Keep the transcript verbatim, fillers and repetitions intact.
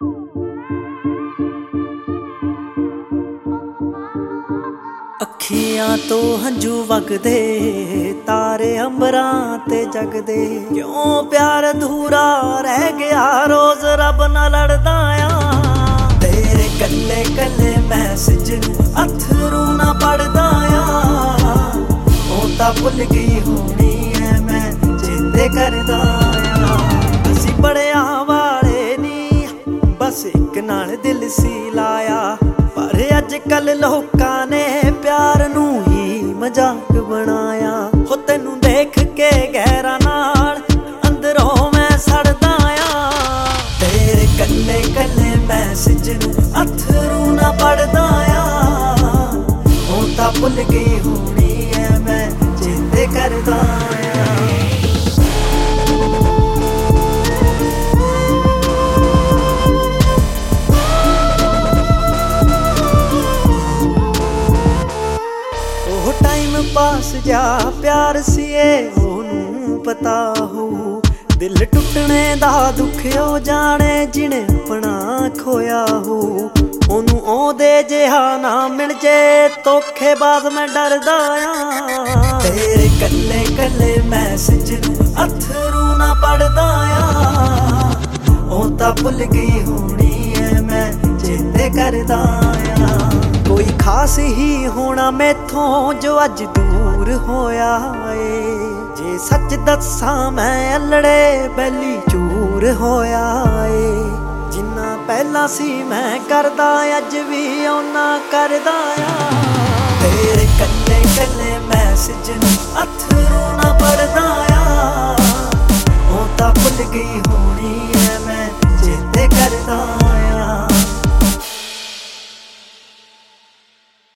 ਅੱਖੀਆਂ ਤੋਂ ਹੰਝੂ ਵਗਦੇ, ਤਾਰੇ ਅੰਬਰਾਂ ਤੇ ਜਗਦੇ। ਕਿਉਂ ਪਿਆਰ ਅਧੂਰਾ ਰਹਿ ਗਿਆ, ਰੋਜ਼ ਰੱਬ ਨਾਲ ਲੜਦਾ ਆ। ਤੇਰੇ ਕੱਲੇ ਕੱਲੇ ਮੈਸੇਜ ਨੂੰ ਅਥਰੂ ਨਾ ਪੜਦਾ ਆ। ਉਹ ਤਾਂ ਭੁੱਲ ਗਈ ਹੋਣੀ ਐ, ਮੈਂ ਚੇਤੇ ਕਰਦਾ ਆ। ਅਸੀਂ ਬੜਿਆਂ ਵਾਲੇ ਨੀ, ਬਸ ਇੱਕ ਨਾਲ ਦਿਲ ਸੀ ਲਾਇਆ। ਪਰ ਅੱਜ ਕੱਲ ਲੋਕਾਂ ਨੇ ਪਿਆਰ ਨੂੰ ਹੀ ਮਜ਼ਾਕ ਬਣਾਇਆ। ਹੋ ਤੈਨੂੰ ਦੇਖ ਕੇ ਗਹਿਰਾ ਨਾਲ ਅੰਦਰੋਂ ਮੈਂ ਸੜਦਾ ਆ। ਤੇਰੇ ਕੱਲੇ ਕੱਲੇ ਮੈਸੇਜ ਨੂੰ ਅਥਰੂ ਨਾ ਪੜਦਾ ਆ। ਉਹ ਤਾਂ ਭੁੱਲ ਗਈ ਹੋਣੀ ਐ, ਮੈਂ ਚੇਤੇ ਕਰਦਾ ਆ। ਟਾਈਮ ਪਾਸ ਜਾ ਪਿਆਰ ਸੀ ਏ, ਉਹਨੂੰ ਪਤਾ ਹੋਊ। ਦਿਲ ਟੁੱਟਣੇ ਦਾ ਦੁੱਖ ਉਹ ਜਾਣੇ, ਜਿਹਨੇ ਆਪਣਾ ਖੋਇਆ ਹੋਊ। ਉਹਨੂੰ ਉਹਦੇ ਜਿਹਾ ਨਾ ਮਿਲ ਜੇ, ਧੋਖੇਬਾਜ਼ ਮੈਂ ਡਰਦਾ ਆ। ਤੇਰੇ ਕੱਲੇ ਕੱਲੇ ਮੈਸੇਜ ਨੂੰ ਅਥਰੂ ਨਾ ਪੜਦਾ ਆ। ਉਹ ਤਾਂ ਭੁੱਲ ਗਈ ਹੋਣੀ ਐ, ਮੈਂ ਚੇਤੇ ਕਰਦਾ ਆ। ਕੋਈ ਖਾਸ ਹੀ ਹੋਣਾ ਮੈਥੋਂ ਜੋ ਅੱਜ ਦੂਰ ਹੋਇਆ ਏ। ਜੇ ਸੱਚ ਦੱਸਾਂ ਮੈਂ ਅਲੜੇ ਬੈਲੀ ਚੂਰ ਹੋਇਆ ਏ। ਜਿੰਨਾ ਪਹਿਲਾਂ ਸੀ ਮੈਂ ਕਰਦਾ, ਅੱਜ ਵੀ ਓਨਾ ਕਰਦਾ ਆ। ਤੇਰੇ ਕੱਲੇ ਕੱਲੇ ਮੈਸੇਜ ਨੂੰ ਅਥਰੂ ਨਾ ਪੜਦਾ ਆ। ਉਹ ਤਾਂ ਭੁੱਲ ਗਈ ਹੋਣੀ